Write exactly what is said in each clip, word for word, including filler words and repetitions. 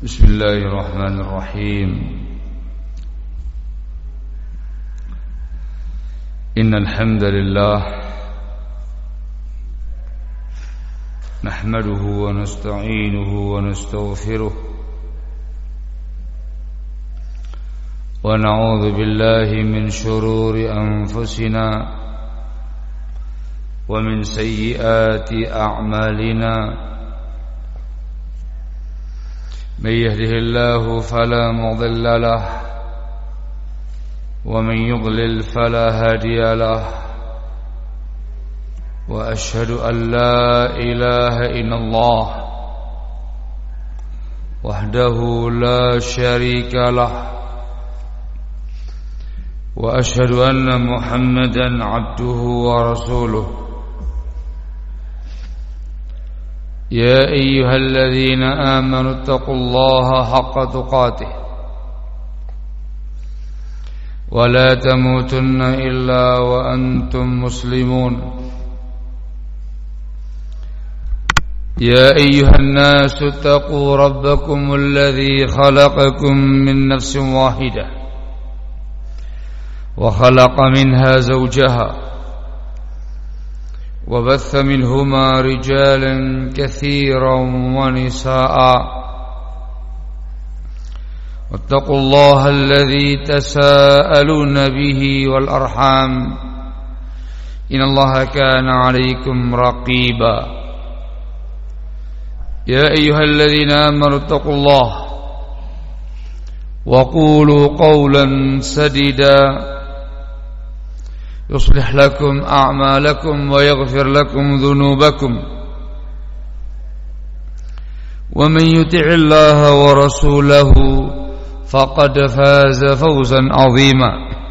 بسم الله الرحمن الرحيم إن الحمد لله نحمده ونستعينه ونستغفره ونعوذ بالله من شرور أنفسنا ومن سيئات أعمالنا من يهده الله فلا مضل له ومن يضلل فلا هادي له وأشهد أن لا إله إلا الله وحده لا شريك له وأشهد أن محمدا عبده ورسوله يا أيها الذين آمنوا اتقوا الله حق تقاته ولا تموتن إلا وأنتم مسلمون يا أيها الناس اتقوا ربكم الذي خلقكم من نفس واحدة وخلق منها زوجها وبث منهما رجالا كثيرا ونساء واتقوا الله الذي تساءلون به والأرحام إن الله كان عليكم رقيبا يا أيها الذين آمنوا اتقوا الله وقولوا قولا سديدا يصلح لكم أعمالكم ويغفر لكم ذنوبكم ومن يطع الله ورسوله فقد فاز فوزا عظيما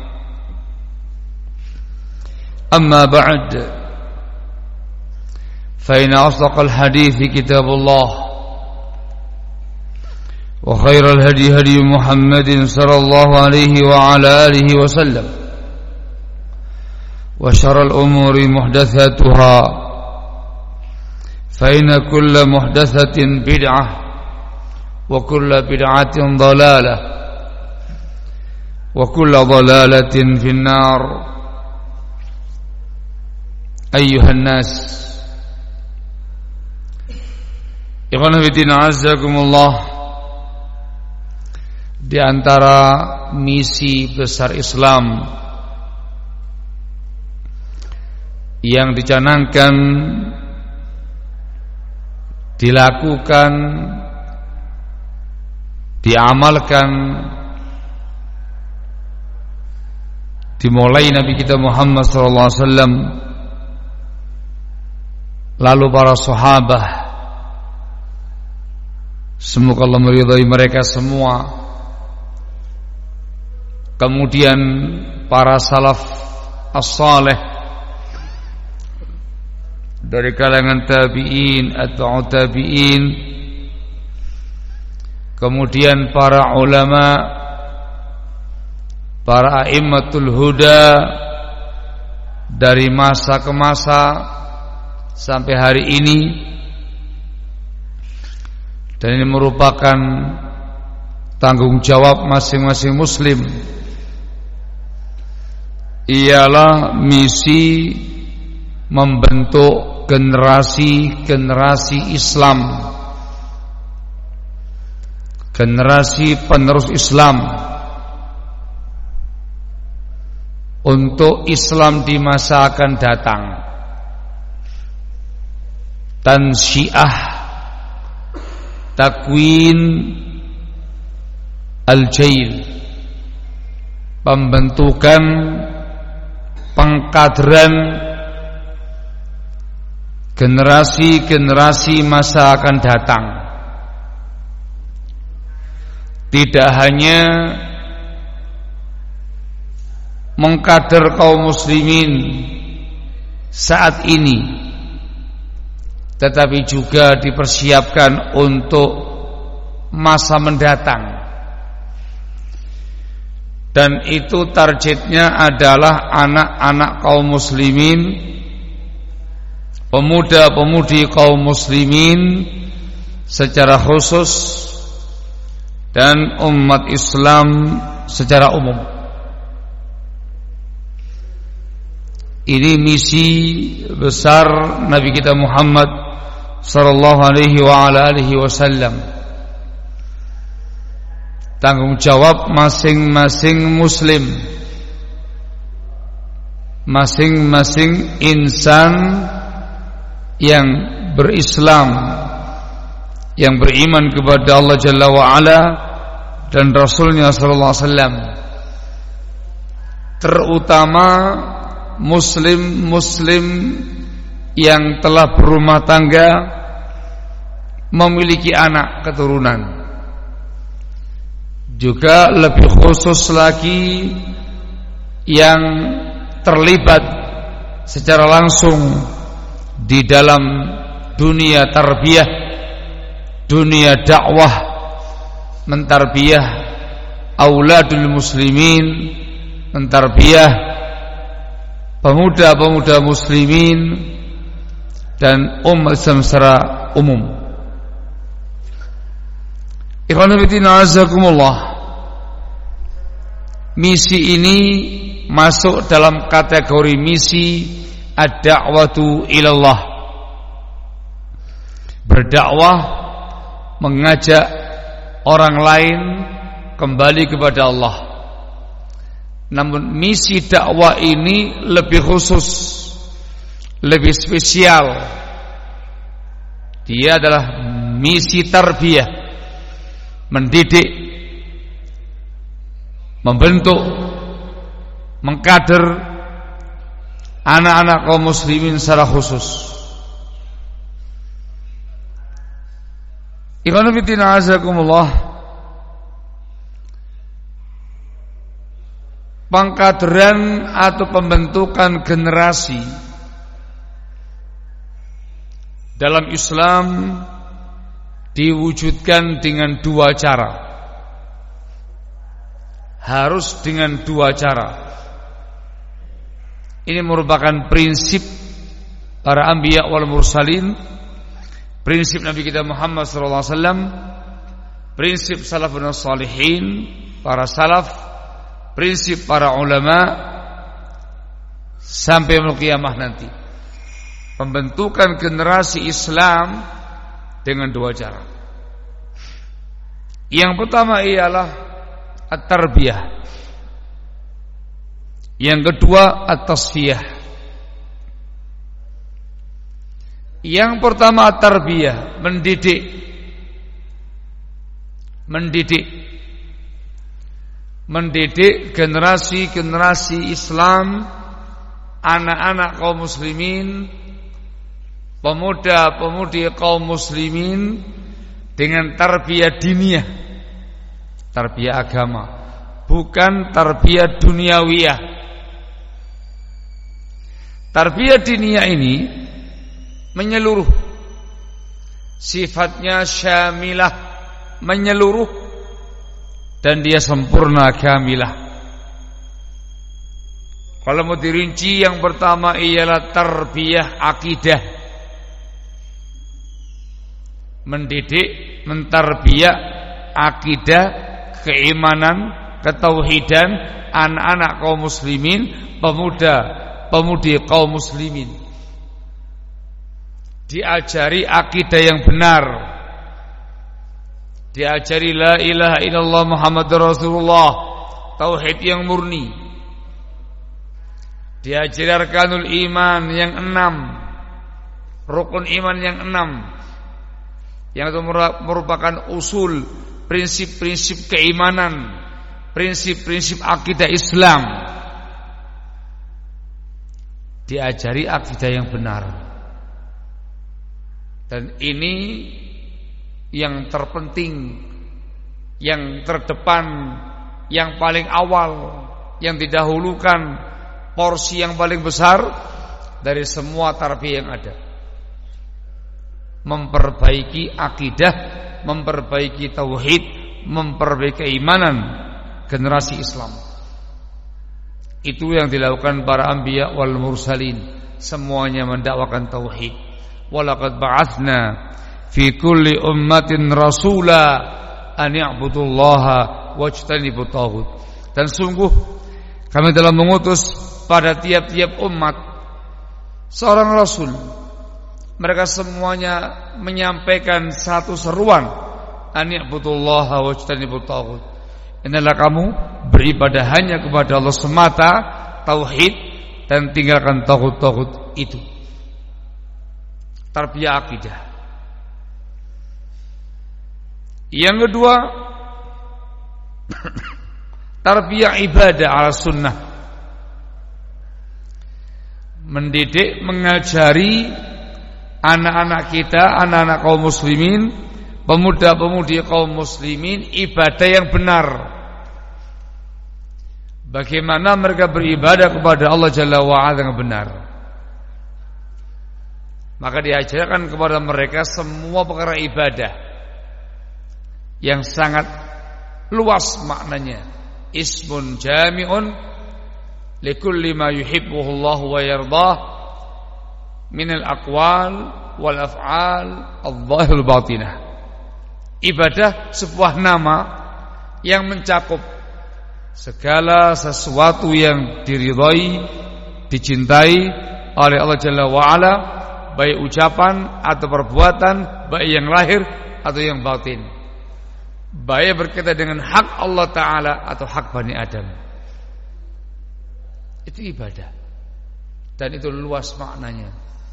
أما بعد فإن أصدق الحديث كتاب الله وخير الهدي هدي محمد صلى الله عليه وعلى آله وسلم وشر الأمور محدثاتها فإن كل محدثة بدعة وكل بدعة ضلالة وكل ضلالة في النار أيها الناس Ikhwan fillah azakumullah. Di antara misi besar Islam yang dicanangkan, dilakukan, diamalkan dimulai Nabi kita Muhammad sallallahu alaihi wasallam, lalu para sahabat, semoga Allah meridai mereka semua, kemudian para salaf as-saleh dari kalangan tabi'in atau tabi'in, kemudian para ulama, para a'immatul huda dari masa ke masa sampai hari ini. Dan ini merupakan tanggung jawab masing-masing muslim, ialah misi membentuk generasi-generasi Islam, generasi penerus Islam, untuk Islam di masa akan datang. Tansyiah, takwin al-jail, pembentukan, pengkaderan generasi-generasi masa akan datang. Tidak hanya mengkader kaum muslimin saat ini, tetapi juga dipersiapkan untuk masa mendatang. Dan itu targetnya adalah anak-anak kaum muslimin, pemuda-pemudi kaum muslimin secara khusus, dan umat Islam secara umum. Ini misi besar Nabi kita Muhammad sallallahu alaihi wa ala alihi wasallam. Tanggung jawab masing-masing muslim, masing-masing insan yang berislam, yang beriman kepada Allah Jalla wa'ala dan Rasulnya sallallahu alaihi wasallam, terutama muslim-muslim yang telah berumah tangga, memiliki anak keturunan. Juga lebih khusus lagi yang terlibat secara langsung di dalam dunia tarbiyah, dunia dakwah, mentarbiyah auladul muslimin, mentarbiyah pemuda-pemuda muslimin dan umat Islam secara umum. Ikhwan fillah azakumullah, misi ini masuk dalam kategori misi ad-da'watu ilallah, berdakwah, mengajak orang lain kembali kepada Allah. Namun misi dakwah ini lebih khusus, lebih spesial. Dia adalah misi tarbiyah, mendidik, membentuk, mengkader anak-anak kaum muslimin secara khusus. Ikhwan fillah azakumullah, pengkaderan atau pembentukan generasi dalam Islam diwujudkan dengan dua cara. Harus dengan dua cara. Ini merupakan prinsip para anbiya wal mursalin, prinsip Nabi kita Muhammad sallallahu alaihi wasallam, prinsip salafun salihin, para salaf, prinsip para ulama sampai yaumul qiyamah nanti. Pembentukan generasi Islam dengan dua cara. Yang pertama ialah at-tarbiyah. Yang kedua at-tasfiyah. Yang pertama at-tarbiyah, mendidik. Mendidik. Mendidik generasi-generasi Islam, anak-anak kaum muslimin, pemuda-pemudi kaum muslimin dengan tarbiyah diniyah, tarbiyah agama, bukan tarbiyah duniawiyah. Tarbiyah diniyah ini menyeluruh, sifatnya syamilah, menyeluruh, dan dia sempurna kamilah. Kalau mau dirinci, yang pertama ialah tarbiyah akidah, mendidik, mentarbiyah akidah, keimanan, ketauhidan anak-anak kaum muslimin, pemuda, pemudi kaum muslimin. Diajari akidah yang benar, diajari la ilaha illallah Muhammadur Rasulullah, tauhid yang murni, diajari arkanul iman yang enam, rukun iman yang enam, yang itu merupakan usul, prinsip-prinsip keimanan, prinsip-prinsip akidah Islam. Diajari akidah yang benar. Dan ini yang terpenting, yang terdepan, yang paling awal, yang didahulukan, porsi yang paling besar dari semua tarbiyah yang ada. Memperbaiki akidah, memperbaiki tauhid, memperbaiki keimanan generasi Islam. Itu yang dilakukan para anbiya wal mursalin, semuanya mendakwakan tauhid. Walaqad ba'atsna fi kulli ummatin rasula an i'budullaha wajtanibut taghut. Dan sungguh kami telah mengutus pada tiap-tiap umat seorang rasul. Mereka semuanya menyampaikan satu seruan, an i'budullaha wajtanibut taghut. Inilah kamu beribadah hanya kepada Allah semata, tauhid, dan tinggalkan taghut-taghut itu. Tarbiyah akidah. Yang kedua, tarbiyah ibadah ala sunnah. Mendidik, mengajari anak-anak kita, anak-anak kaum muslimin, pemuda-pemudi kaum muslimin ibadah yang benar. Bagaimana mereka beribadah kepada Allah Jalla wa'ala dengan benar. Maka diajarkan kepada mereka semua perkara ibadah yang sangat luas maknanya. Ismun jami'un likulli ma yuhibbuhu Allah wa yardah minal aqwal wal af'al adh-dhahir batinah. Ibadah sebuah nama yang mencakup segala sesuatu yang diridhai, dicintai oleh Allah Jalla wa'ala, baik ucapan atau perbuatan, baik yang lahir atau yang batin, baik berkaitan dengan hak Allah Ta'ala atau hak Bani Adam. Itu ibadah, dan itu luas maknanya.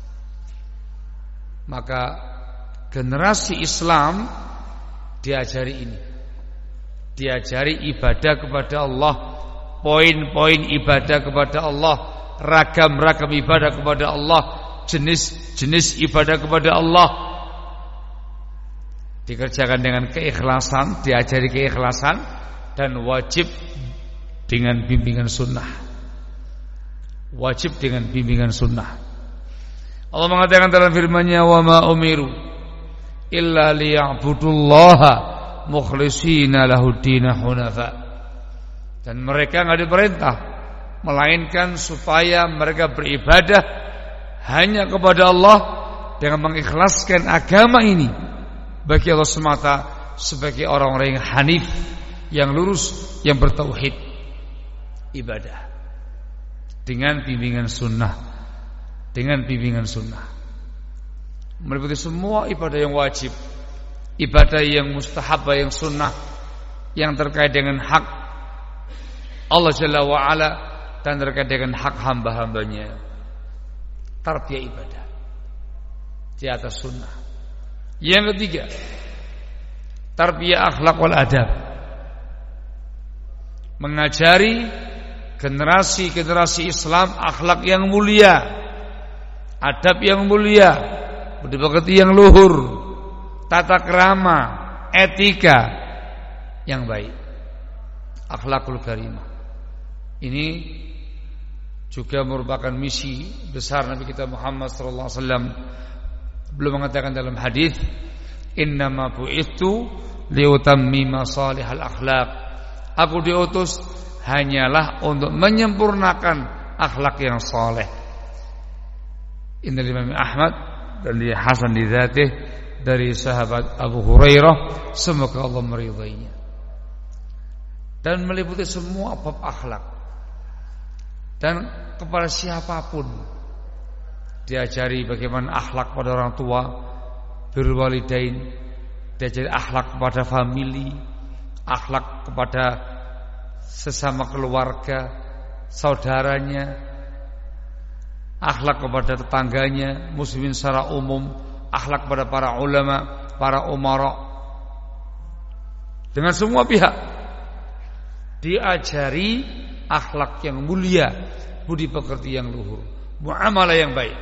Maka generasi Islam diajari ini, diajari ibadah kepada Allah, poin-poin ibadah kepada Allah, ragam-ragam ibadah kepada Allah, jenis-jenis ibadah kepada Allah. Dikerjakan dengan keikhlasan, diajari keikhlasan, dan wajib dengan bimbingan sunnah. Wajib dengan bimbingan sunnah. Allah mengatakan dalam firman-Nya, wa ma umiru illa liya'budullaha mukhlishina lahuddin hunafa. Dan mereka enggak diperintah melainkan supaya mereka beribadah hanya kepada Allah dengan mengikhlaskan agama ini bagi Allah semata, sebagai orang-orang yang hanif, yang lurus, yang bertauhid. Ibadah dengan bimbingan sunnah, dengan bimbingan sunnah meliputi semua ibadah yang wajib, ibadah yang mustahab, yang sunnah, yang terkait dengan hak Allah Jalla wa'ala dan terkait dengan hak hamba-hambanya. Tarbiyah ibadah di atas sunnah. Yang ketiga, tarbiyah akhlak wal adab. Mengajari generasi-generasi Islam akhlak yang mulia, adab yang mulia, budi pekerti yang luhur, tata krama, etika yang baik, akhlakul karimah. Ini juga merupakan misi besar Nabi kita Muhammad sallallahu alaihi wasallam. Beliau mengatakan dalam hadis, innama bu'ithu liutammima salihal akhlaq. Aku diutus hanyalah untuk menyempurnakan akhlak yang saleh. Inna Imam Ahmad dan di Hasan di Dzatih dari sahabat Abu Hurairah, semoga Allah meridainya. Dan meliputi semua bab akhlak. Dan kepada siapapun diajari bagaimana akhlak pada orang tua, birrul walidain, diajari akhlak kepada famili, akhlak kepada sesama keluarga, saudaranya, akhlak kepada tetangganya, muslimin secara umum, akhlak kepada para ulama, para umara, dengan semua pihak diajari akhlak yang mulia, budi pekerti yang luhur, muamalah yang baik.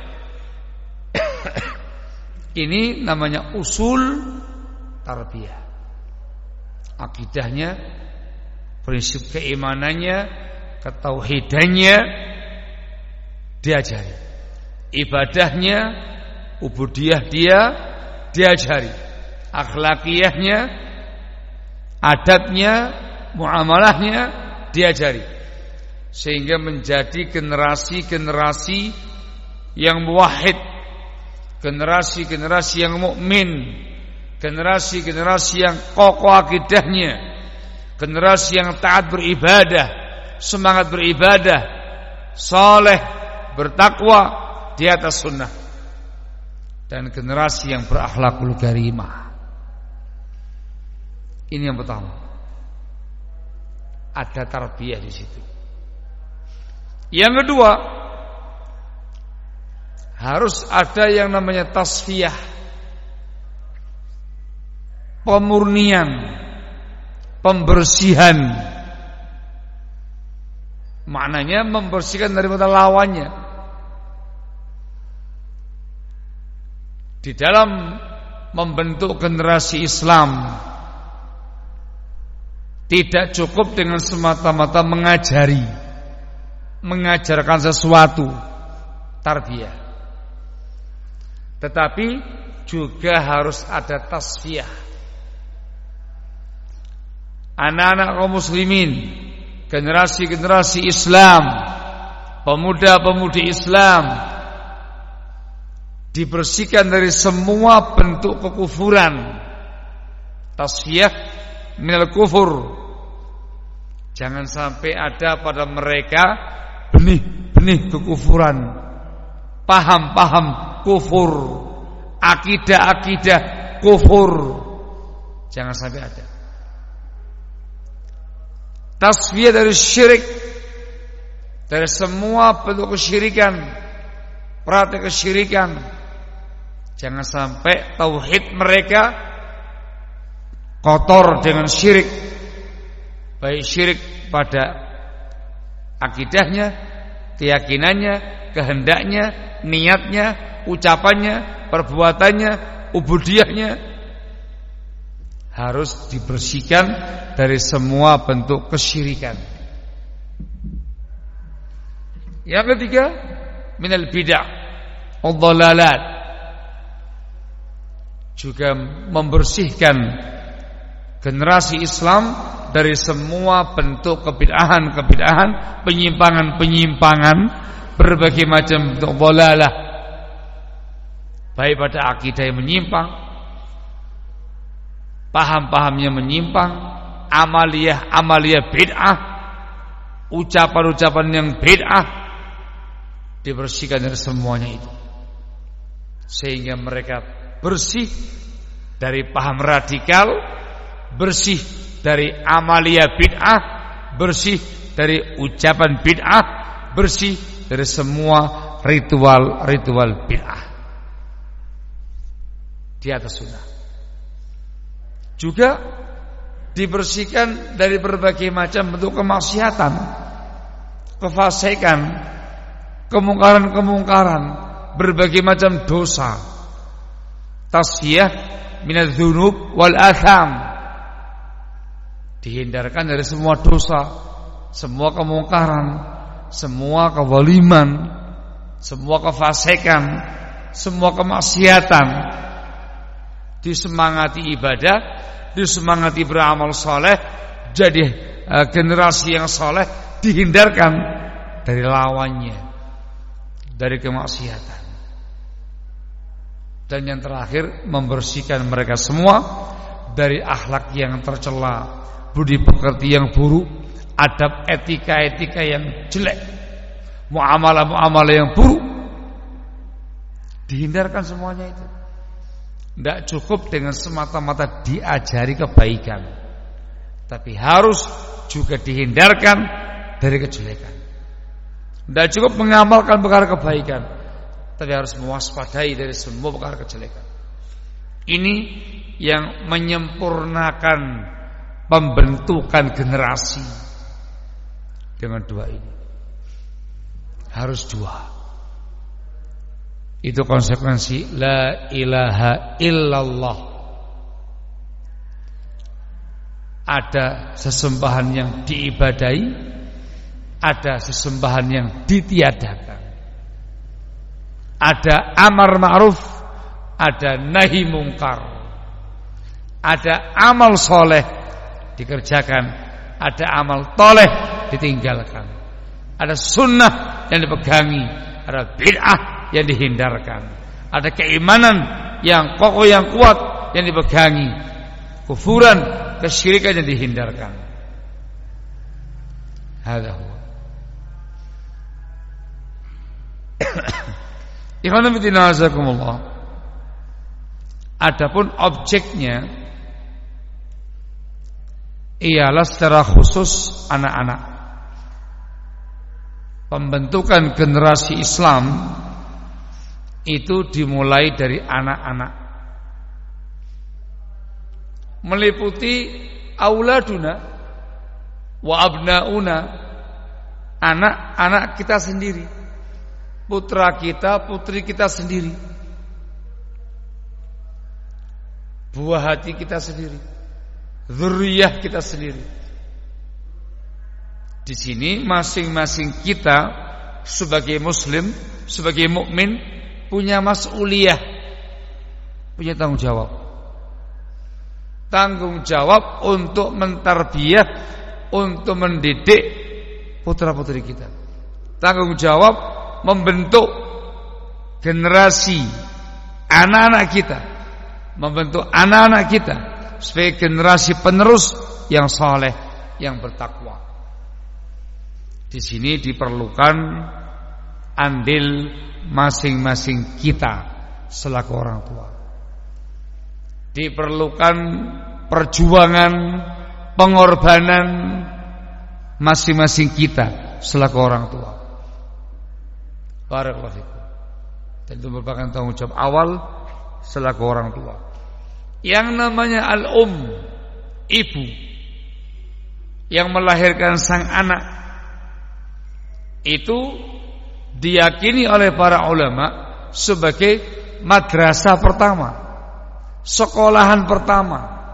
Ini namanya usul tarbiyah. Akidahnya, prinsip keimanannya, ketauhidannya diajari. Ibadahnya, ubudiyah dia diajari. Akhlakiyahnya, adabnya, muamalahnya diajari. Sehingga menjadi generasi-generasi yang muwahhid, generasi-generasi yang mukmin, generasi-generasi yang kokoh akidahnya, generasi yang taat beribadah, semangat beribadah, saleh, bertakwa di atas sunnah, dan generasi yang berakhlakul karimah. Ini yang pertama. Ada tarbiyah di situ. Yang kedua, harus ada yang namanya tasfiyah, pemurnian, pembersihan. Maknanya membersihkan daripada lawannya. Di dalam membentuk generasi Islam, tidak cukup dengan semata-mata mengajari, mengajarkan sesuatu, tarbiyah, tetapi juga harus ada tasfiyah. Anak-anak kaum muslimin, generasi-generasi Islam, pemuda-pemudi Islam, dibersihkan dari semua bentuk kekufuran. Tasfiyah minal kufur. Jangan sampai ada pada mereka benih-benih kekufuran, paham-paham kufur, akidah-akidah kufur. Jangan sampai ada. Tasfiyah dari syirik, dari semua bentuk kesyirikan, praktek kesyirikan. Jangan sampai tauhid mereka kotor dengan syirik, baik syirik pada akidahnya, keyakinannya, kehendaknya, niatnya, ucapannya, perbuatannya, ubudiyahnya. Harus dibersihkan dari semua bentuk kesyirikan. Yang ketiga, minal bid'ah wad-dhalalat, juga membersihkan generasi Islam dari semua bentuk kebid'ahan-kebid'ahan, penyimpangan-penyimpangan, berbagai macam bentuk dhalalah, baik pada akidah yang menyimpang, paham-pahamnya menyimpang, amaliyah-amaliyah bid'ah, ucapan-ucapan yang bid'ah, dibersihkan dari semuanya itu, sehingga mereka bersih dari paham radikal, bersih dari amaliyah bid'ah, bersih dari ucapan bid'ah, bersih dari semua ritual-ritual bid'ah di atas sunnah. Juga dibersihkan dari berbagai macam bentuk kemaksiatan, kefasikan, kemungkaran-kemungkaran, berbagai macam dosa. Tasfiyah minadz dzunub wal atham, dihindarkan dari semua dosa, semua kemungkaran, semua kezaliman, semua kefasikan, semua kemaksiatan. Disemangati ibadah, disemangati beramal soleh, jadi uh, generasi yang soleh, dihindarkan dari lawannya, dari kemaksiatan. Dan yang terakhir, membersihkan mereka semua dari akhlak yang tercela, budi pekerti yang buruk, adab etika-etika yang jelek, muamalah-muamalah yang buruk. Dihindarkan semuanya itu. Tidak cukup dengan semata-mata diajari kebaikan, tapi harus juga dihindarkan dari kejelekan. Tidak cukup mengamalkan perkara kebaikan, tapi harus mewaspadai dari semua perkara kejelekan. Ini yang menyempurnakan pembentukan generasi. Dengan dua ini, harus dua. Itu konsekuensi la ilaha illallah. Ada sesembahan yang diibadahi, ada sesembahan yang ditiadakan. Ada amar ma'ruf, ada nahi mungkar. Ada amal soleh dikerjakan, ada amal toleh ditinggalkan. Ada sunnah yang dipegangi, ada bid'ah yang dihindarkan. Ada keimanan yang kokoh, yang kuat, yang dipegangi, kufuran, kesyirikan yang dihindarkan. Hadza huwa. Ikhwan fillah azakumullah. Adapun objeknya ialah secara khusus anak-anak. Pembentukan generasi Islam itu dimulai dari anak-anak, meliputi auladuna wa abnauna, anak-anak kita sendiri, putra kita, putri kita sendiri, buah hati kita sendiri, dzurriyyah kita sendiri. Di sini masing-masing kita sebagai muslim, sebagai mukmin punya mas'uliyah, punya tanggung jawab. Tanggung jawab untuk mentarbiyah, untuk mendidik putra-putri kita. Tanggung jawab membentuk generasi anak-anak kita, membentuk anak-anak kita sebagai generasi penerus yang saleh, yang bertakwa. Di sini diperlukan andil masing-masing kita selaku orang tua. Diperlukan perjuangan, pengorbanan masing-masing kita selaku orang tua. Barakallahu fikum. Dan itu merupakan tanggung jawab awal selaku orang tua. Yang namanya al-um, ibu yang melahirkan sang anak, itu diyakini oleh para ulama sebagai madrasah pertama, sekolahan pertama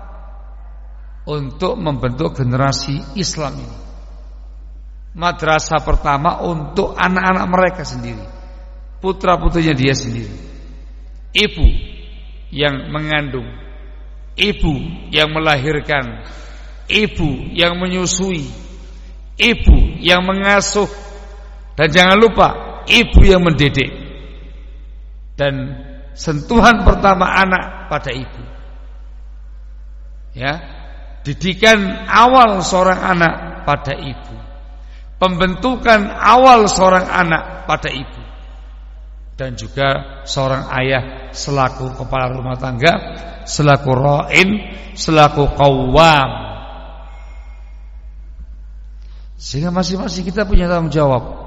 untuk membentuk generasi Islam ini. Madrasah pertama untuk anak-anak mereka sendiri, putra-putrinya dia sendiri. Ibu yang mengandung, ibu yang melahirkan, ibu yang menyusui, ibu yang mengasuh, dan jangan lupa ibu yang mendidik. Dan sentuhan pertama anak pada ibu, ya, didikan awal seorang anak pada ibu, pembentukan awal seorang anak pada ibu, dan juga seorang ayah selaku kepala rumah tangga, selaku ra'in, selaku qawwam. Sehingga masing-masing kita punya tanggung jawab.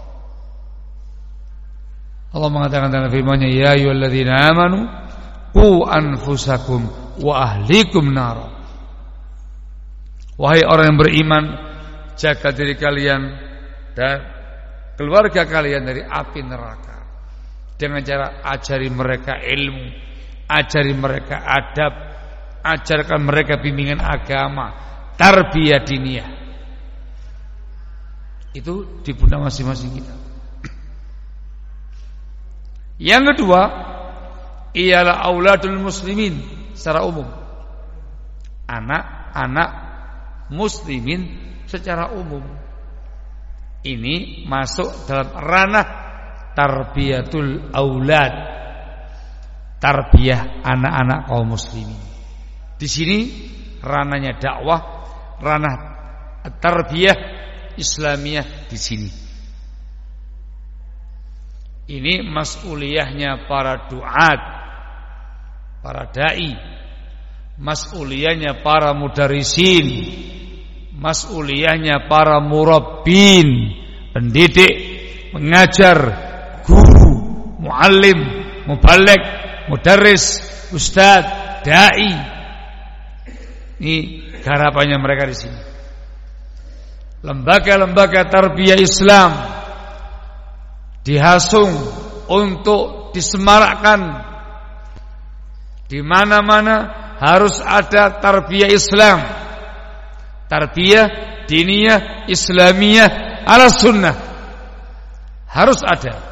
Allah mengatakan dalam firman-Nya, ya ayyuhalladzina amanu qu anfusakum wa ahlikum nar. Wahai orang yang beriman, jaga diri kalian dan keluarga kalian dari api neraka. Dengan cara ajari mereka ilmu, ajari mereka adab, ajarkan mereka bimbingan agama, tarbiyah diniyah. Itu di pundak masing-masing kita. Yang kedua ialah auladul muslimin secara umum, anak-anak muslimin secara umum. Ini masuk dalam ranah tarbiyatul aulad, tarbiyah anak-anak kaum muslimin. Di sini ranahnya dakwah, ranah tarbiyah Islamiyah di sini. Ini mas'uliyahnya para duat, para dai, mas'uliyahnya para mudarrisin, mas'uliyahnya para murabbin, pendidik, mengajar, guru, muallim, muballigh, mudarris, ustaz, dai. Ini garapannya mereka di sini. Lembaga-lembaga tarbiyah Islam dihasung untuk disemarakkan. Di mana-mana harus ada tarbiyah Islam, tarbiyah diniyah Islamiyah ala sunnah, harus ada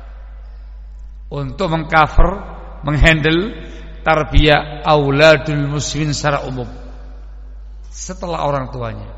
untuk mengcover, menghandle tarbiyah auladul muslimin secara umum setelah orang tuanya.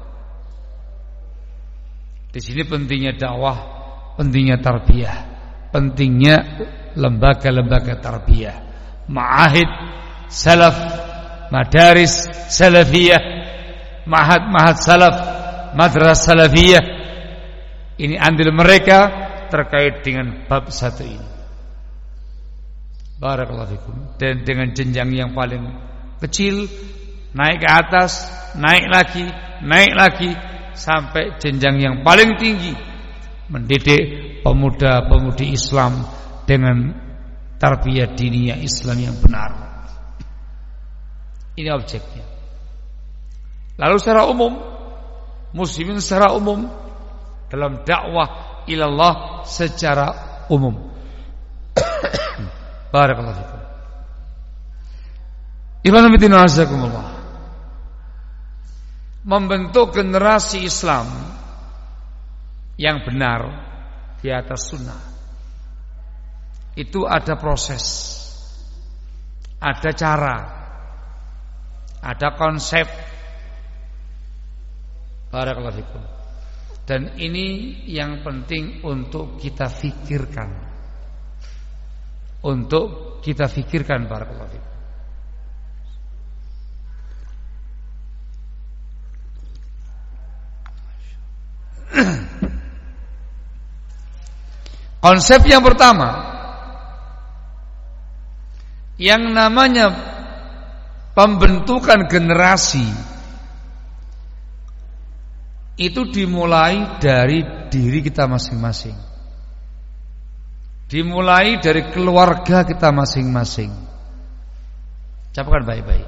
Di sini pentingnya dakwah, pentingnya tarbiyah, pentingnya lembaga-lembaga tarbiyah, ma'ahid, salaf, madaris salafiyah, mahad-mahad salaf, madrasah salafiyah. Ini andil mereka terkait dengan bab satu ini. Barakallahu fikum. Dan dengan jenjang yang paling kecil naik ke atas, naik lagi, naik lagi sampai jenjang yang paling tinggi, mendidik pemuda-pemudi Islam dengan tarbiyah diniyah Islam yang benar. Ini objeknya. Lalu secara umum, muslimin secara umum dalam dakwah ilallah secara umum. Barakallahu fikum. Ibnu Fiddin azakumullah. Membentuk generasi Islam yang benar di atas sunnah itu ada proses, ada cara, ada konsep. Barakallahu fikum. Dan ini yang penting untuk kita fikirkan, untuk kita fikirkan. Barakallahu fikum. Konsep yang pertama, yang namanya pembentukan generasi itu dimulai dari diri kita masing-masing, dimulai dari keluarga kita masing-masing. Camkan baik-baik,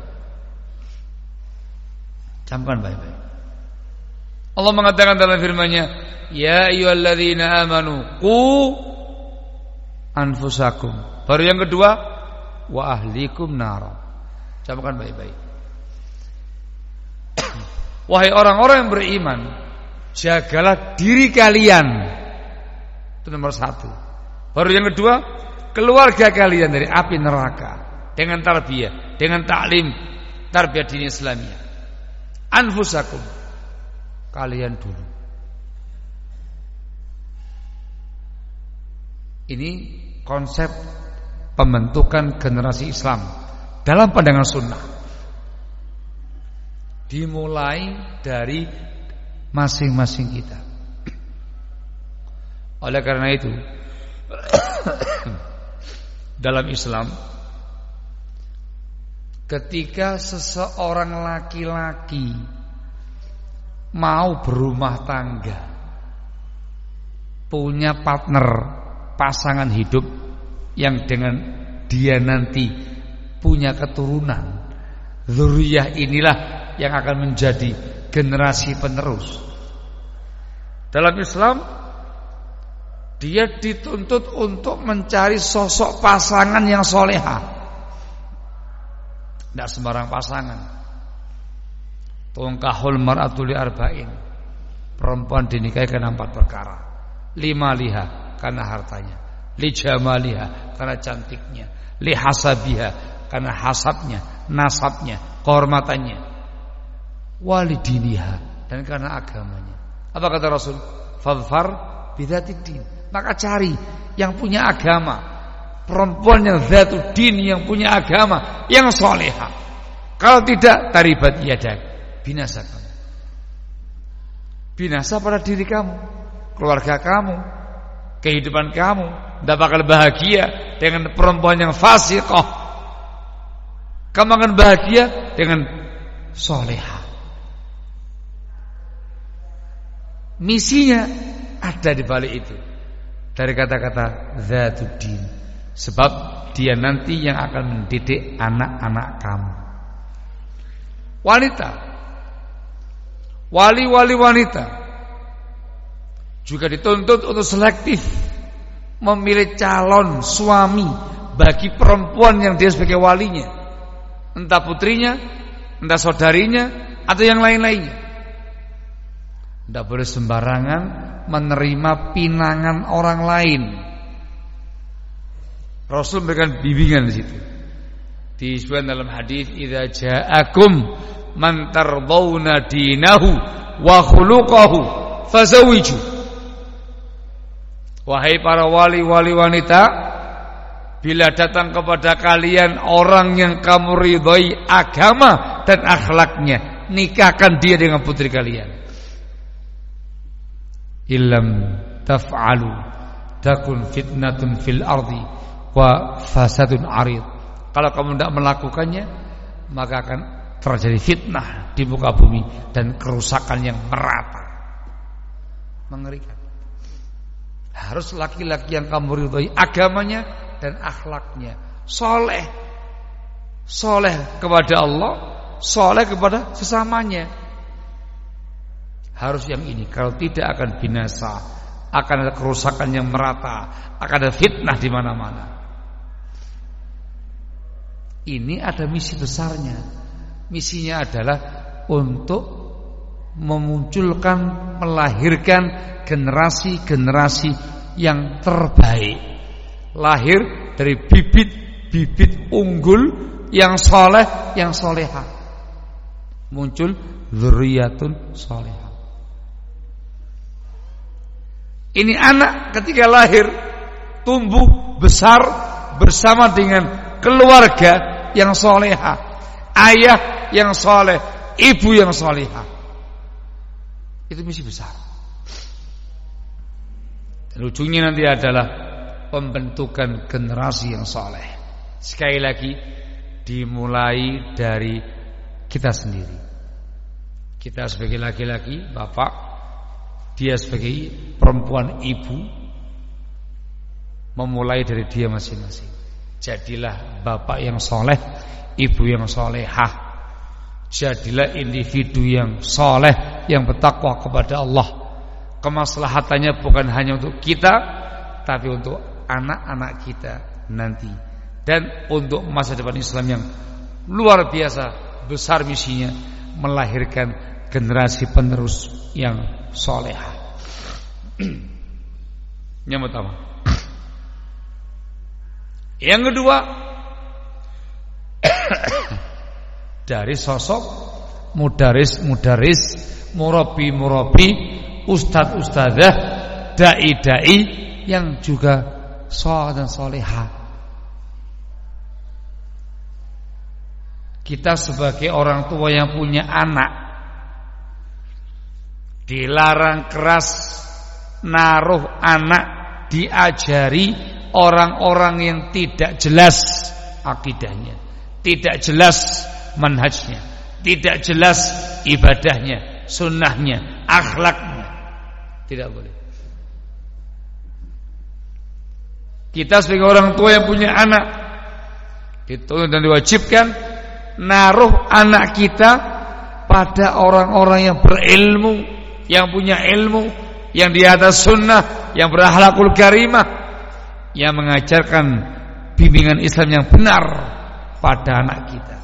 camkan baik-baik. Allah mengatakan dalam firman-Nya, ya ayyuhalladzina amanu qu anfusakum. Baru yang kedua, wa ahlikum nara. Camkan baik-baik. Wahai orang-orang yang beriman, jagalah diri kalian. Itu nomor satu. Baru yang kedua, keluarga kalian dari api neraka dengan tarbiyah, dengan taklim tarbiyah diniyah Islamiyah. Anfusakum, kalian dulu. Ini konsep pembentukan generasi Islam dalam pandangan sunnah. Dimulai dari masing-masing kita. Oleh karena itu, dalam Islam, ketika seseorang laki-laki mau berumah tangga, punya partner, pasangan hidup yang dengan dia nanti punya keturunan, dzurriyyah inilah yang akan menjadi generasi penerus. Dalam Islam, dia dituntut untuk mencari sosok pasangan yang soleha. Tidak sembarang pasangan. Tungkahul mar'atu li arba'in. Perempuan dinikahi karena empat perkara. Lima liha karena hartanya, li jamaliha karena cantiknya, li hasabiha karena hasabnya, nasabnya, kehormatannya, walidiniha dan karena agamanya. Apa kata Rasul? Fadfar bidzatiddin. Maka cari yang punya agama, perempuan yang dzatuddin, yang punya agama, yang soleha. Kalau tidak, taribat yadak, binasa kamu. Binasa pada diri kamu, keluarga kamu, kehidupan kamu. Tidak bakal bahagia dengan perempuan yang fasiqah. Kamu akan bahagia dengan soleha. Misinya ada di balik itu. Dari kata-kata dzatuddin, sebab dia nanti yang akan mendidik anak-anak kamu. Wanita, wali-wali wanita juga dituntut untuk selektif memilih calon suami bagi perempuan yang dia sebagai walinya, entah putrinya, entah saudarinya, atau yang lain-lainnya. Tidak boleh sembarangan menerima pinangan orang lain. Rasul memberikan bimbingan di situ. Disebutkan dalam hadis, "Idza ja'akum man tardawna dinahu wa khuluquhu fazawiju." Wahai para wali-wali wanita, bila datang kepada kalian orang yang kamu ridhoi agama dan akhlaknya, nikahkan dia dengan putri kalian. Illam taf'alu takun fitnatun fil ardi wa fasadun arid. Kalau kamu tidak melakukannya, maka akan terjadi fitnah di muka bumi dan kerusakan yang merata. Mengerikan. Harus laki-laki yang kamu ridhoi agamanya dan akhlaknya, soleh, soleh kepada Allah, soleh kepada sesamanya. Harus yang ini. Kalau tidak akan binasa, akan ada kerusakan yang merata, akan ada fitnah di mana-mana. Ini ada misi besarnya. Misinya adalah untuk memunculkan, melahirkan generasi-generasi yang terbaik. Lahir dari bibit-bibit unggul yang soleh, yang soleha. Muncul dzurriyyatun solehah. Ini anak ketika lahir tumbuh besar bersama dengan keluarga yang soleha, ayah yang soleh, ibu yang soleha. Itu misi besar. Dan ujungnya nanti adalah pembentukan generasi yang soleh. Sekali lagi dimulai dari kita sendiri. Kita sebagai laki-laki, bapak, dia sebagai perempuan, ibu, memulai dari dia masing-masing. Jadilah bapak yang soleh, ibu yang solehah. Jadilah individu yang soleh, yang bertakwa kepada Allah. Kemaslahatannya bukan hanya untuk kita, tapi untuk anak-anak kita nanti, dan untuk masa depan Islam yang luar biasa besar misinya, melahirkan generasi penerus yang solehah. Yang pertama. Yang kedua, dari sosok mudaris-mudaris, murabi-murabi, ustadz-ustadzah, dai-dai yang juga soleh dan solehah. Kita sebagai orang tua yang punya anak dilarang keras naruh anak, diajari orang-orang yang tidak jelas akidahnya, tidak jelas manhajnya, tidak jelas ibadahnya, sunnahnya, akhlaknya. Tidak boleh. Kita sebagai orang tua yang punya anak dituntut dan diwajibkan naruh anak kita pada orang-orang yang berilmu, yang punya ilmu, yang di atas sunnah, yang berakhlakul karimah, yang mengajarkan bimbingan Islam yang benar pada anak kita.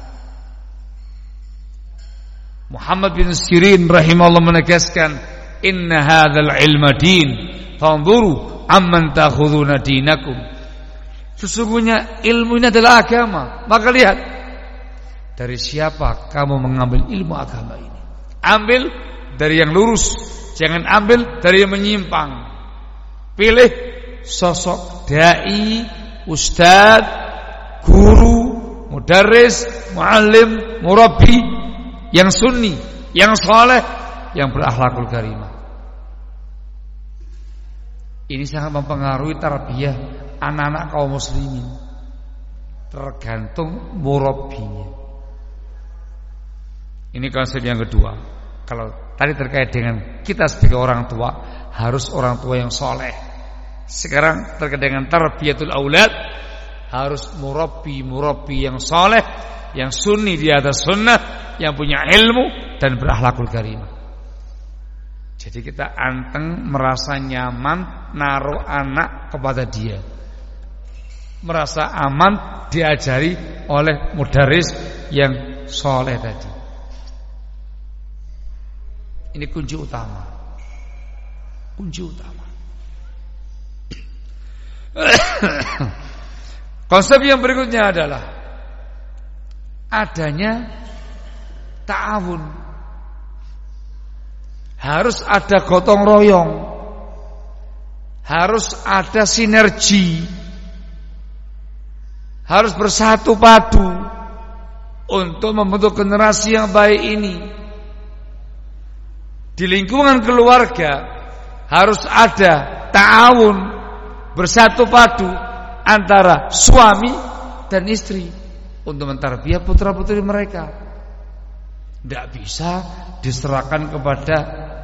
Muhammad bin Sirin rahimahullah menegaskan, inna hadzal ilma din, fanzuru amman ta'khuduna dinakum. Sesungguhnya ilmu ini adalah agama, maka lihat dari siapa kamu mengambil ilmu agama ini. Ambil dari yang lurus, jangan ambil dari yang menyimpang. Pilih sosok dai, ustad, guru, mudarris, muallim, murabbi yang sunni, yang saleh, yang berakhlakul karimah. Ini sangat mempengaruhi tarbiyah anak-anak kaum muslimin. Tergantung murabbinya. Ini konsep yang kedua. Kalau tadi terkait dengan kita sebagai orang tua, harus orang tua yang soleh. Sekarang terkait dengan tarbiyatul aulad, harus murabbi-murabbi yang soleh, yang sunni di atas sunnah, yang punya ilmu dan berakhlakul karimah. Jadi kita anteng, merasa nyaman naruh anak kepada dia, merasa aman diajari oleh mudaris yang soleh tadi. Ini kunci utama. Kunci utama. Konsep yang berikutnya adalah adanya ta'awun. Harus ada gotong royong, harus ada sinergi harus bersatu padu untuk membentuk generasi yang baik ini. Di lingkungan keluarga harus ada ta'awun, bersatu padu antara suami dan istri untuk mentarbiyah putra-putri mereka. Tidak bisa diserahkan kepada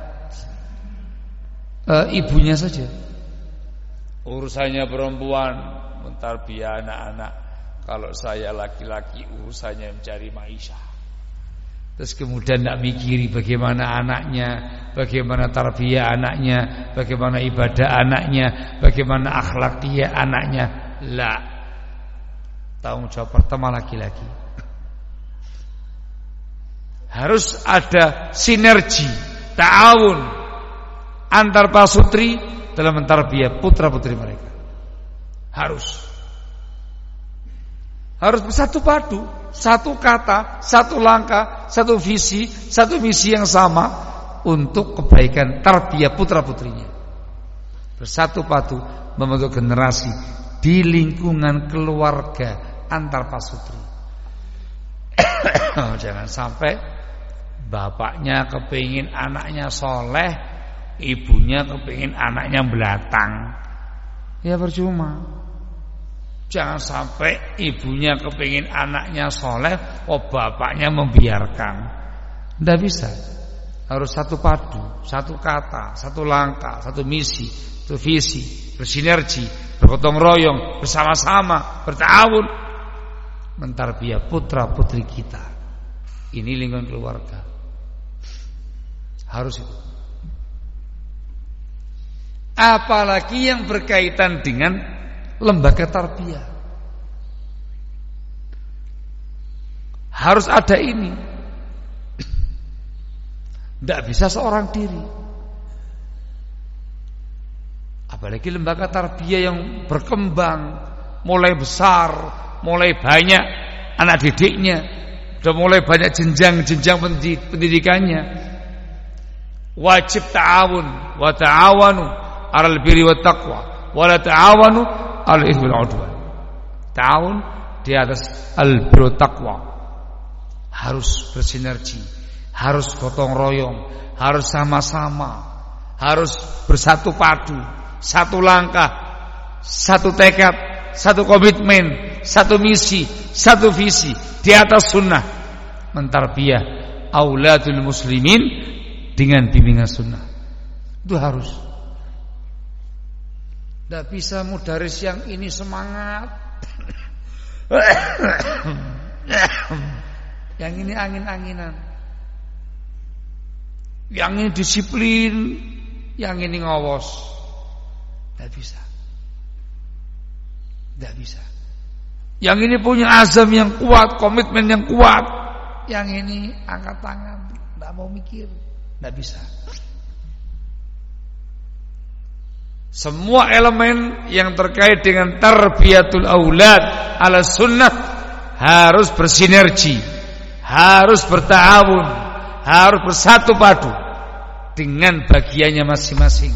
e, ibunya saja. Urusannya perempuan mentarbiyah anak-anak, kalau saya laki-laki urusannya mencari maisha. Terus kemudian tidak mikiri bagaimana anaknya, bagaimana tarbiyah anaknya, bagaimana ibadah anaknya, bagaimana akhlak dia anaknya. La, tanggung jawab pertama laki-laki. Harus ada sinergi, ta'awun antar pasutri dalam mentarbiyah putra-putri mereka. Harus Harus bersatu padu, satu kata, satu langkah, satu visi, satu misi yang sama untuk kebaikan tarbiyah putra-putrinya. Bersatu padu membentuk generasi di lingkungan keluarga antar pasutri. Jangan sampai bapaknya kepingin anaknya soleh, ibunya kepingin anaknya belatang. Ya percuma. Jangan sampai ibunya kepingin anaknya soleh, oh bapaknya membiarkan. Tidak bisa. Harus satu padu, satu kata, satu langkah, satu misi, satu visi, bersinergi, bergotong royong, bersama-sama, bertawun mentarbiyah putra putri kita. Ini lingkungan keluarga. Harus itu. Apalagi yang berkaitan dengan lembaga tarbiyah. Harus ada ini. Tidak bisa seorang diri. Apalagi lembaga tarbiyah yang berkembang, mulai besar, mulai banyak anak didiknya, sudah mulai banyak jenjang-jenjang pendidikannya. Wajib ta'awun wa ta'awanu 'alal birri wat taqwa wa la ta'awanu 'alal itsmi wal 'udwan. Ta'awun di atas al-birru taqwa. Harus bersinergi, harus gotong royong, harus sama-sama, harus bersatu padu, satu langkah, satu tekad, satu komitmen, satu misi, satu visi di atas sunnah, mentarbiyah auladul muslimin dengan bimbingan sunnah. Itu harus. Tidak bisa mudaris yang ini semangat, yang ini angin-anginan, yang ini disiplin, yang ini ngawos. Tidak bisa. Tidak bisa. Yang ini punya azam yang kuat, komitmen yang kuat, yang ini angkat tangan, tidak mau mikir. Tidak bisa. Semua elemen yang terkait dengan tarbiyatul aulad ala sunnah harus bersinergi, harus berta'awun, harus bersatu padu dengan bagiannya masing-masing.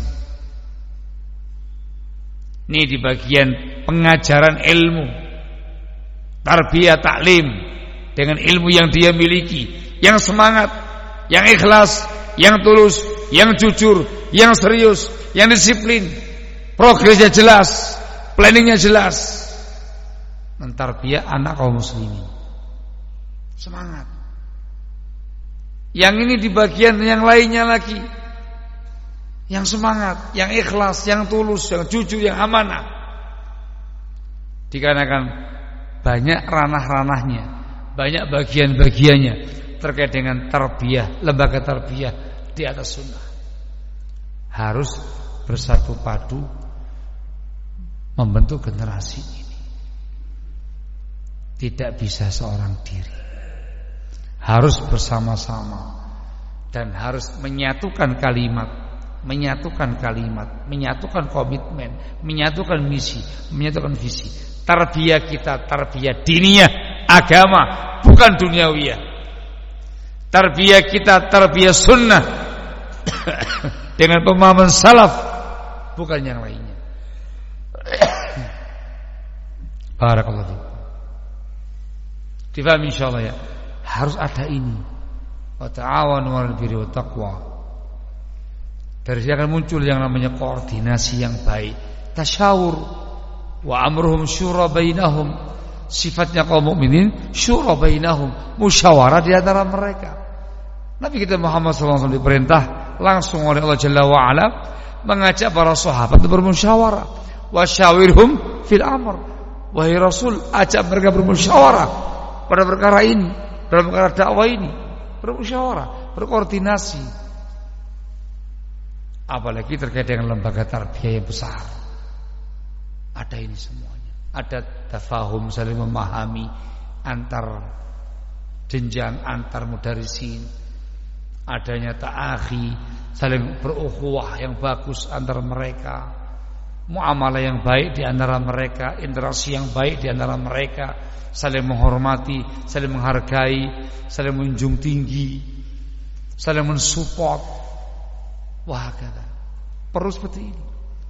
Ini di bagian pengajaran ilmu, tarbiyah taklim, dengan ilmu yang dia miliki, yang semangat, yang ikhlas, yang tulus, yang jujur, yang serius, yang disiplin, progresnya jelas, planningnya jelas, mentarbiyah anak kaum muslimin. Semangat. Yang ini di bagian yang lainnya lagi, yang semangat, yang ikhlas, yang tulus, yang jujur, yang amanah. Dikarenakan banyak ranah-ranahnya, banyak bagian-bagiannya terkait dengan tarbiyah, lembaga tarbiyah di atas sunnah. Harus bersatu padu membentuk generasi ini. Tidak bisa seorang diri. Harus bersama-sama dan harus menyatukan kalimat, menyatukan kalimat, menyatukan komitmen, menyatukan misi, menyatukan visi. Tarbiyah kita tarbiyah diniyah, agama, bukan duniawiyah. Tarbiyah kita tarbiyah sunnah dengan pemahaman salaf, bukan yang lainnya. Barakallahu fiik. Difahami insyaallah ya. Harus ada ini. Wa ta'awanu 'alal birri wat taqwa. Dari sini akan muncul yang namanya koordinasi yang baik. Tasyawur wa amruhum syura bainahum. Sifatnya kaum mukminin syura bainahum, musyawarah di antara mereka. Nabi kita Muhammad sallallahu alaihi wasallam diperintah langsung oleh Allah Jalla wa ala mengajak para sahabat untuk bermusyawarah. Wasyawirhum fil amr. Wahai Rasul, ajak mereka bermusyawarah pada perkara ini, dalam perkara dakwah ini. Bermusyawarah, berkoordinasi. Apalagi terkait dengan lembaga tarbiyah yang besar. Ada ini semuanya. Ada tafahum, saling memahami antar jenjang, antar mudarisin. Adanya ta'akhi, saling berukhuwah yang bagus antara mereka. Muamalah yang baik di antara mereka, interaksi yang baik di antara mereka, saling menghormati, saling menghargai, saling menjunjung tinggi, saling mensupport. Wah, kata perlu seperti ini.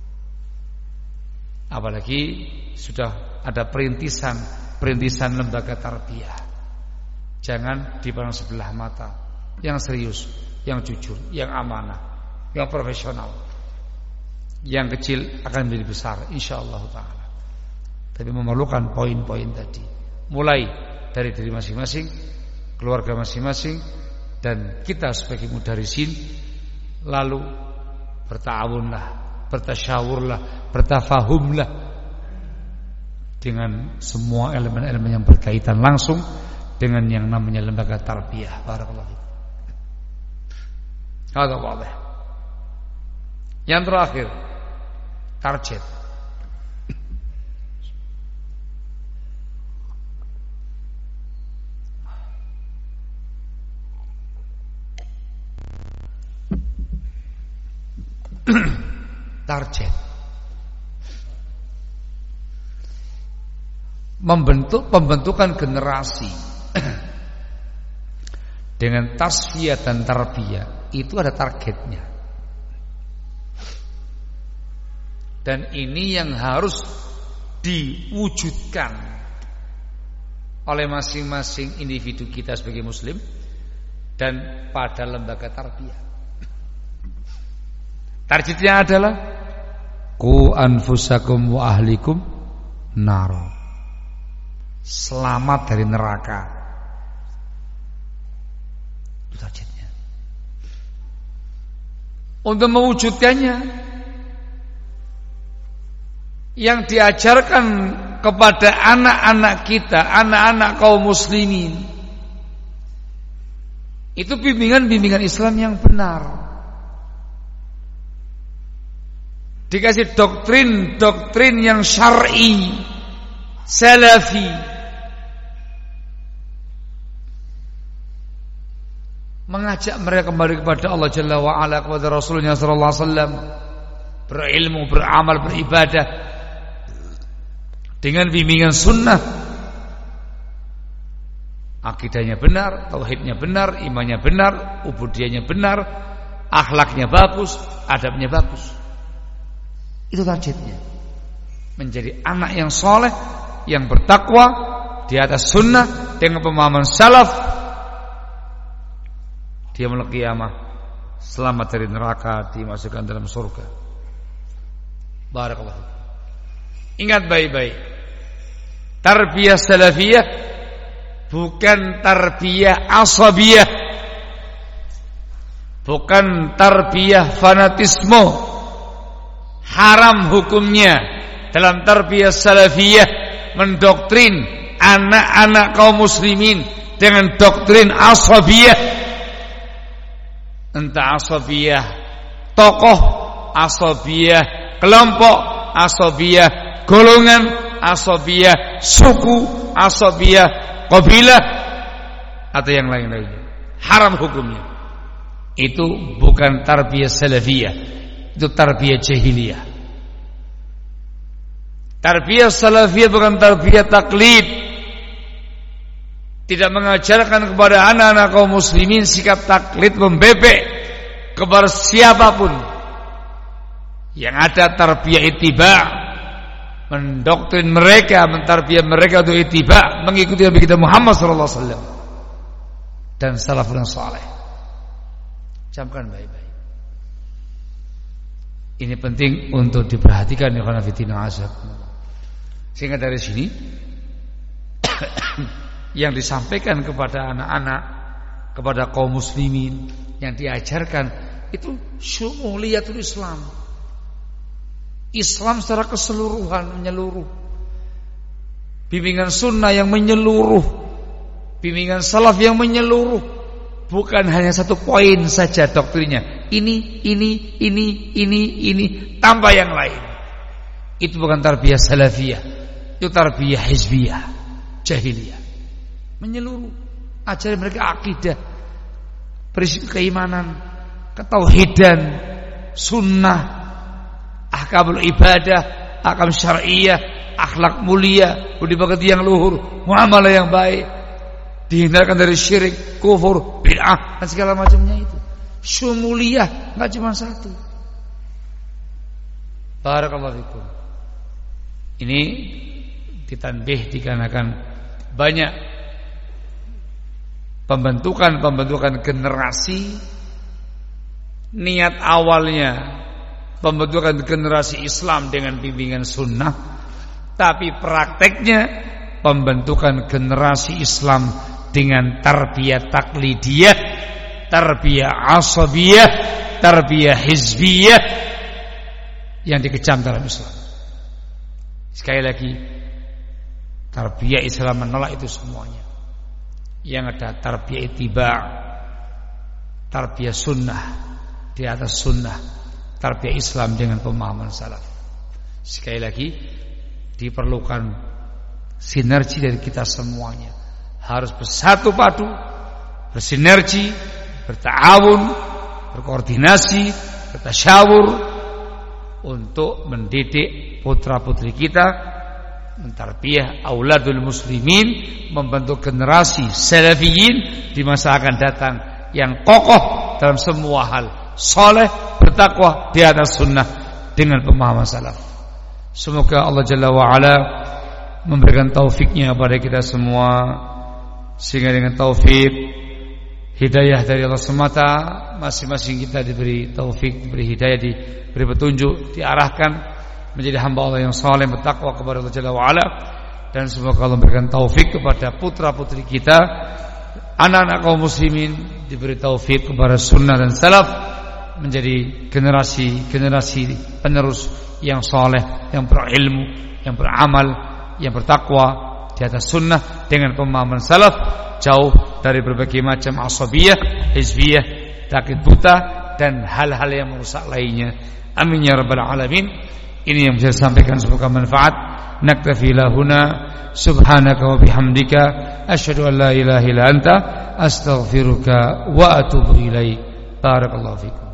Apalagi sudah ada perintisan perintisan lembaga tarbiyah. Jangan dipandang sebelah mata. Yang serius, yang jujur, yang amanah, yang profesional. Yang kecil akan menjadi besar insyaallah taala. Tapi memerlukan poin-poin tadi. Mulai dari diri masing-masing, keluarga masing-masing, dan kita sebagai mudarisin. Lalu berta'awunlah, bertasyawurlah, bertafahumlah dengan semua elemen-elemen yang berkaitan langsung dengan yang namanya lembaga tarbiyah. Barakallahu fiik. Hadza wadih. Yang terakhir, target. Target membentuk pembentukan generasi dengan tasfiyah dan tarbiyah itu ada targetnya, dan ini yang harus diwujudkan oleh masing-masing individu kita sebagai muslim dan pada lembaga tarbiyah. Targetnya adalah qu anfusakum wa ahlikum naro. Selamat dari neraka. Itu targetnya. Untuk mewujudkannya, yang diajarkan kepada anak-anak kita, anak-anak kaum muslimin, itu bimbingan-bimbingan Islam yang benar. Dikasih doktrin-doktrin yang syar'i, salafi. Mengajak mereka kembali kepada Allah Jalla wa ala, kepada Rasulnya sallallahu alaihi wasallam, berilmu, beramal, beribadah dengan bimbingan sunnah. Akidahnya benar, tauhidnya benar, imannya benar, ubudiyahnya benar, akhlaknya bagus, adabnya bagus. Itu targetnya. Menjadi anak yang soleh, yang bertakwa, di atas sunnah, dengan pemahaman salaf. Dia yaumul qiyamah selamat dari neraka, dimasukkan dalam surga. Barakallahu. Ingat baik-baik, tarbiyah salafiyah bukan tarbiyah asabiyah, bukan tarbiyah fanatisme. Haram hukumnya dalam tarbiyah salafiyah mendoktrin anak-anak kaum muslimin dengan doktrin asabiyah. Entah asabiyah tokoh, asabiyah kelompok, asabiyah golongan, asabiyah suku, asabiyah kabilah, atau yang lain-lainnya. Haram hukumnya. Itu bukan tarbiyah salafiyah, itu tarbiyah jahiliyah. Tarbiyah salafiyah bukan tarbiyah taklid. Tidak mengajarkan kepada anak-anak kaum muslimin sikap taklid membebek kepada siapapun. Yang ada tarbiyah ittiba', mendoktrin mereka, mentarbiyah mereka untuk ittiba, mengikuti Nabi kita Muhammad sallallahu alaihi wasallam dan salafun saleh. Camkan baik-baik. Ini penting untuk diperhatikan ya khana fitina azab. Sehingga dari sini yang disampaikan kepada anak-anak, kepada kaum muslimin, yang diajarkan itu syumuliyatul Islam. Islam secara keseluruhan, menyeluruh. Bimbingan sunnah yang menyeluruh, bimbingan salaf yang menyeluruh, bukan hanya satu poin saja doktrinnya. Ini, ini, ini, ini, ini, tambah yang lain. Itu bukan tarbiyah salafiyah, itu tarbiyah hizbiyah, jahiliyah. Menyeluruh, ajaran mereka akidah, prinsip keimanan, ketauhidan, sunnah, ahkamul ibadah, ahkam syar'iyah, akhlak mulia, budi pekerti yang luhur, muamalah yang baik, dihindarkan dari syirik, kufur, bid'ah dan segala macamnya itu. Syumuliyah, enggak cuma satu. Barakallahu fikum. Ini ditanbih dikarenakan banyak pembentukan-pembentukan generasi. Niat awalnya pembentukan generasi Islam dengan bimbingan sunnah, tapi prakteknya pembentukan generasi Islam dengan tarbiyah taklidiyah, tarbiyah asabiyah, tarbiyah hizbiyah yang dikecam dalam Islam. Sekali lagi, tarbiyah Islam menolak itu semuanya. Yang ada tarbiyah ittiba', tarbiyah sunnah di atas sunnah, tarbiyah Islam dengan pemahaman salaf. Sekali lagi, diperlukan sinergi dari kita semuanya. Harus bersatu padu, bersinergi, berta'awun, berkoordinasi, bertasyawur untuk mendidik putra-putri kita, mentarbiyah auladul muslimin, membentuk generasi salafiyin di masa akan datang yang kokoh dalam semua hal, soleh, bertakwa di atas sunnah dengan pemahaman salaf. Semoga Allah Jalla wa'ala memberikan taufiknya kepada kita semua, sehingga dengan taufik hidayah dari Allah semata, masing-masing kita diberi taufik, diberi hidayah, diberi petunjuk, diarahkan menjadi hamba Allah yang saleh, bertakwa kepada Allah Jalla wa'ala. Dan semoga Allah memberikan taufik kepada putra-putri kita, anak-anak kaum muslimin, diberi taufik kepada sunnah dan salaf, menjadi generasi-generasi penerus yang saleh, yang berilmu, yang beramal, yang bertakwa di atas sunnah dengan pemahaman salaf, jauh dari berbagai macam asabiyah, hizbiyah, taklid buta dan hal-hal yang merusak lainnya. Amin ya rabbal alamin. Ini yang bisa disampaikan, semoga manfaat. Naktafi lahuna, subhanaka wa bihamdika, asyhadu an la ilaha illa anta, astaghfiruka wa atubu ilaik. Barakallahu fikum.